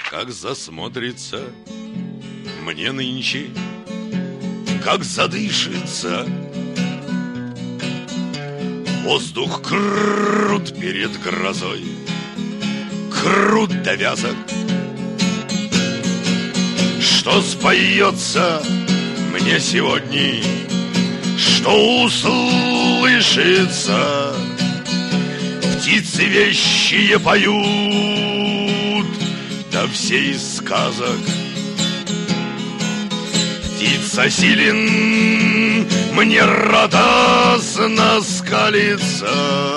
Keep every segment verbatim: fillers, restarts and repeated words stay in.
как засмотрится мне нынче, как задышится. Воздух крут перед грозой, крут до вязок. Что споется мне сегодня, что услышится? Птицы вещие поют, да все из сказок. Птица силен мне радостно скалится,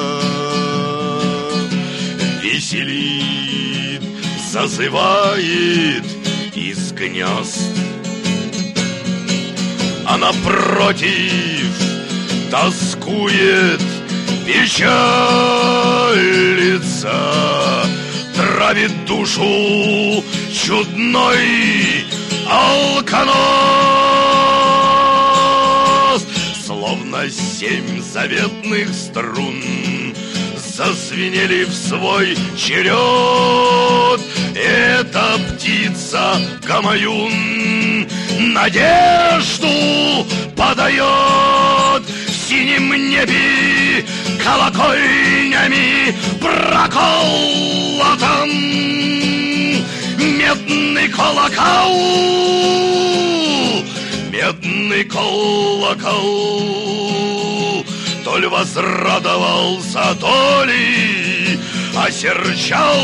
веселит, зазывает из гнезд. А напротив тоскует, печалится, травит душу чудной алконост. Словно семь заветных струн зазвенели в свой черед. Эта птица Гамаюн надежду подает. В синем небе колокольнями проколотом медный колокол, медный колокол. То ли возрадовался, то ли осерчал.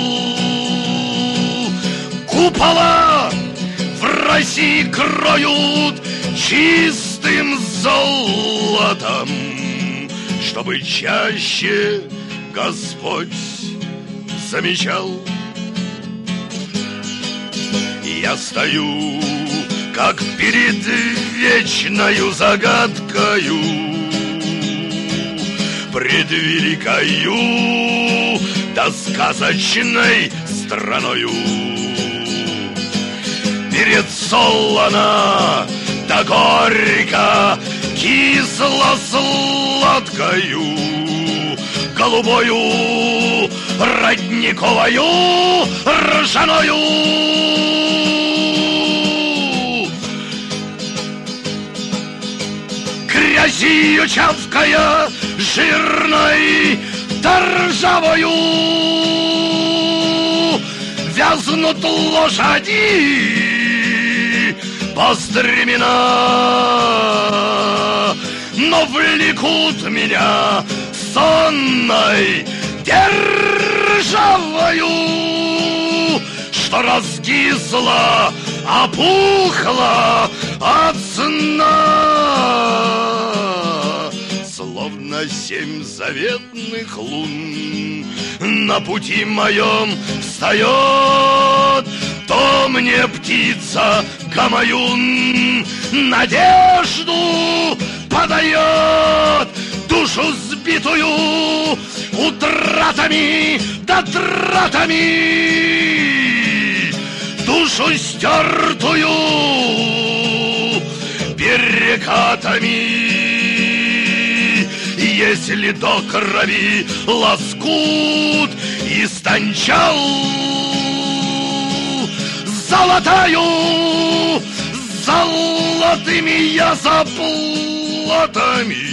Купола в России кроют чистым золотом, чтобы чаще Господь замечал. Я стою, как перед вечною загадкою, пред великою да сказочной страною. Перед солоно да горько, кисло-сладкою, голубою, родниковою, ржаною. Грязью чавкая, жирной да ржавою, вязнут лошади по стремена, но влекут меня сонной державою, что раскисла, опухла от сна. Словно семь заветных лун на пути моем встает, то мне птица Гамаюн надежду подает. Душу сбитую утратами да тратами, душу стертую перекатами. Если до крови лоскут истончал, золотаю золотыми я заплатами,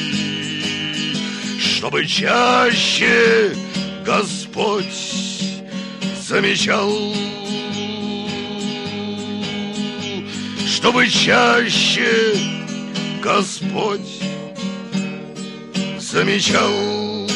чтобы чаще Господь замечал, чтобы чаще Господь замечал.